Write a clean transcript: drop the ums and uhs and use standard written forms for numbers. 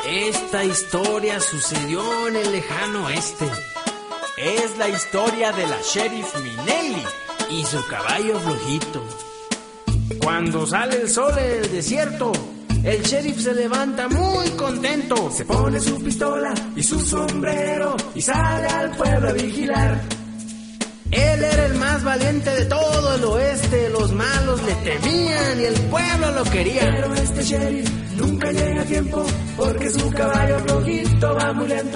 Esta historia sucedió en el lejano oeste. Es la historia de la Sheriff Minelli y su caballo flojito. Cuando sale el sol en el desierto, el sheriff se levanta muy contento. Se pone su pistola y su sombrero y sale al pueblo a vigilar. Él era el más valiente de todo el oeste. Los malos le temían y el pueblo lo quería. Pero este sheriff nunca llega a tiempo porque su caballo flojito va muy lento.